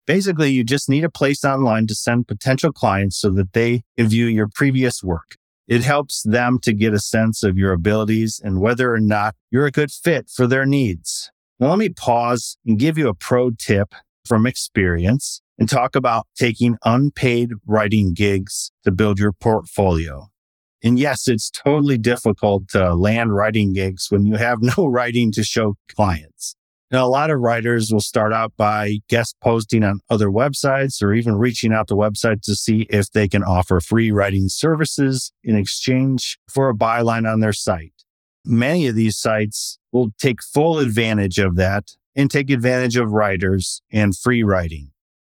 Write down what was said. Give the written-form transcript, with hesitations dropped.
Basically, you just need a place online to send potential clients so that they can view your previous work. It helps them to get a sense of your abilities and whether or not you're a good fit for their needs. Now, let me pause and give you a pro tip from experience and talk about taking unpaid writing gigs to build your portfolio. And yes, it's totally difficult to land writing gigs when you have no writing to show clients. Now, a lot of writers will start out by guest posting on other websites or even reaching out to websites to see if they can offer free writing services in exchange for a byline on their site. Many of these sites will take full advantage of that and take advantage of writers and free writing.